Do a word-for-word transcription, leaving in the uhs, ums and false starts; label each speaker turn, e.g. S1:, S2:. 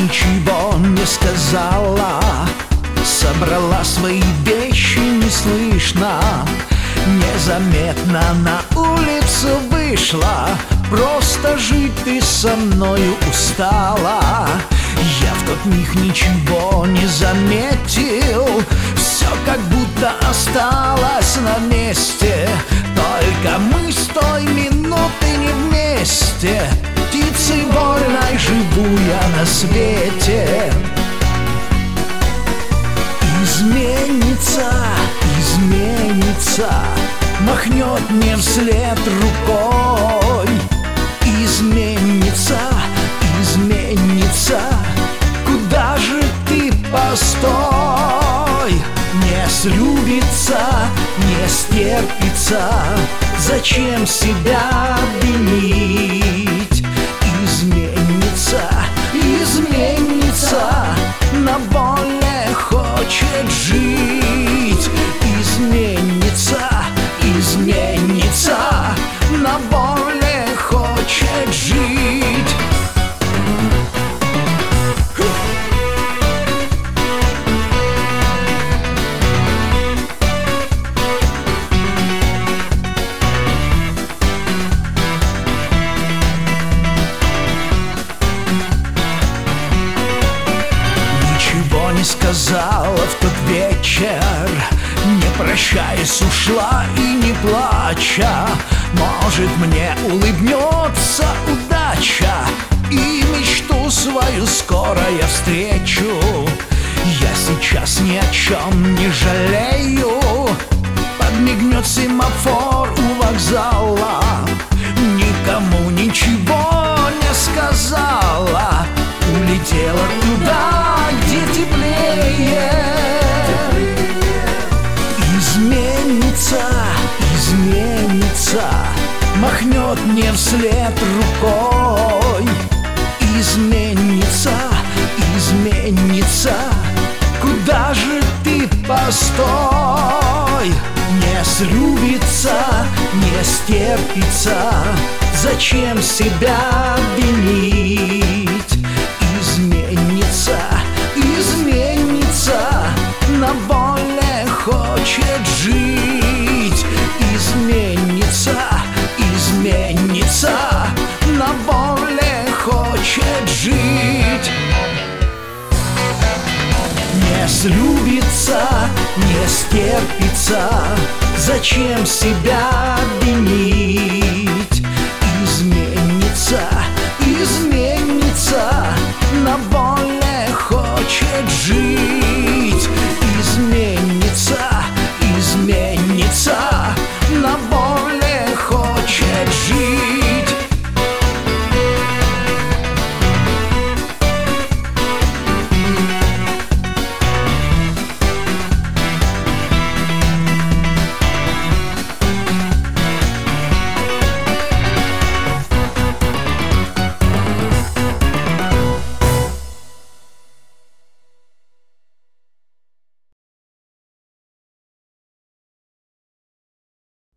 S1: ничего не сказала, собрала свои вещи неслышно, незаметно на улицу вышла. Просто жить ты со мною устала. Я в тот миг ничего не заметил, все как будто осталось на месте. Только мы с той минуты не вместе. Птицей вольной живу я на свете. Изменится, изменится, махнет мне вслед рукой. Изменится, изменится, куда же ты, постой? Не слюбится, не стерпится, зачем себя винить? Изменится, изменится, на воле хочет жить. Изменится, изменится, на воле хочет жить. Ничего не сказала в тот вечер, не прощаясь ушла и не плача. Может, мне улыбнется удача, и мечту свою скоро я встречу. Я сейчас ни о чем не жалею. Подмигнет семафор у вокзала, никому ничего не сказала. Улетела туда, где теплее. Изменится, изменится, махнет мне вслед рукой. Изменится, изменится, куда же ты, постой? Не слюбится, не стерпится, зачем себя винить? Изменится, изменится, на воле хочет жить. Изменится, изменится, на воле хочет жить. Не слюбится, не стерпится, зачем себя